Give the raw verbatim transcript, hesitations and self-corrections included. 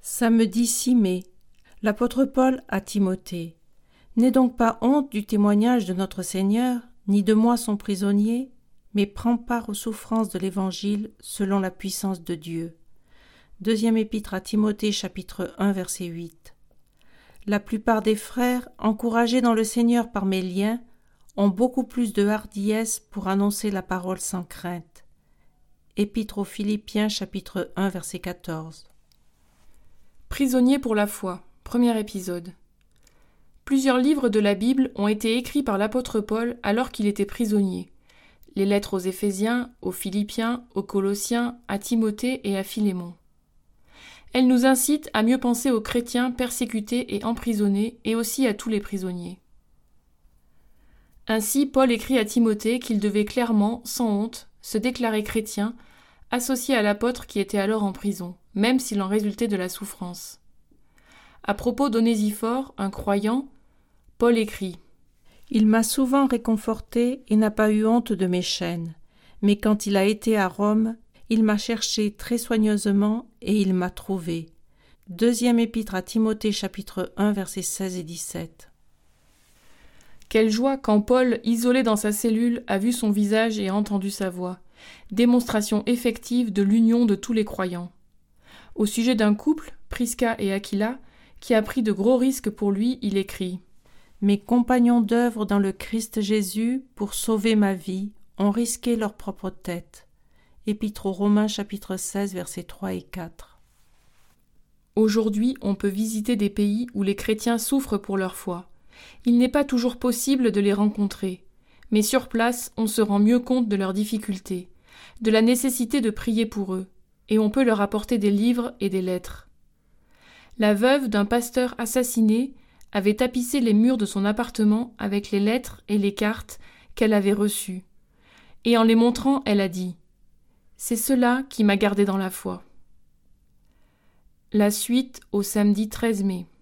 Samedi six mai. L'apôtre Paul à Timothée. N'aie donc pas honte du témoignage de notre Seigneur, ni de moi son prisonnier, mais prends part aux souffrances de l'Évangile selon la puissance de Dieu. Deuxième épître à Timothée, chapitre un, verset huit. La plupart des frères, encouragés dans le Seigneur par mes liens, ont beaucoup plus de hardiesse pour annoncer la parole sans crainte. Épître aux Philippiens, chapitre un, verset quatorze. Prisonnier pour la foi, premier épisode. Plusieurs livres de la Bible ont été écrits par l'apôtre Paul alors qu'il était prisonnier. Les lettres aux Éphésiens, aux Philippiens, aux Colossiens, à Timothée et à Philémon. Elles nous incitent à mieux penser aux chrétiens persécutés et emprisonnés et aussi à tous les prisonniers. Ainsi, Paul écrit à Timothée qu'il devait clairement, sans honte, se déclarer chrétien, associé à l'apôtre qui était alors en prison, même s'il en résultait de la souffrance. À propos d'Onésiphore, un croyant, Paul écrit « Il m'a souvent réconforté et n'a pas eu honte de mes chaînes, mais quand il a été à Rome, il m'a cherché très soigneusement et il m'a trouvé. » Deuxième épître à Timothée, chapitre un, versets seize et dix-sept. Quelle joie quand Paul, isolé dans sa cellule, a vu son visage et a entendu sa voix. Démonstration effective de l'union de tous les croyants. Au sujet d'un couple, Prisca et Aquila, qui a pris de gros risques pour lui, il écrit « Mes compagnons d'œuvre dans le Christ Jésus, pour sauver ma vie, ont risqué leur propre tête. » Épître aux Romains, chapitre seize, versets trois et quatre. Aujourd'hui, on peut visiter des pays où les chrétiens souffrent pour leur foi. Il n'est pas toujours possible de les rencontrer, mais sur place, on se rend mieux compte de leurs difficultés, de la nécessité de prier pour eux, et on peut leur apporter des livres et des lettres. La veuve d'un pasteur assassiné avait tapissé les murs de son appartement avec les lettres et les cartes qu'elle avait reçues, et en les montrant, elle a dit « C'est cela qui m'a gardé dans la foi ». La suite au samedi treize mai.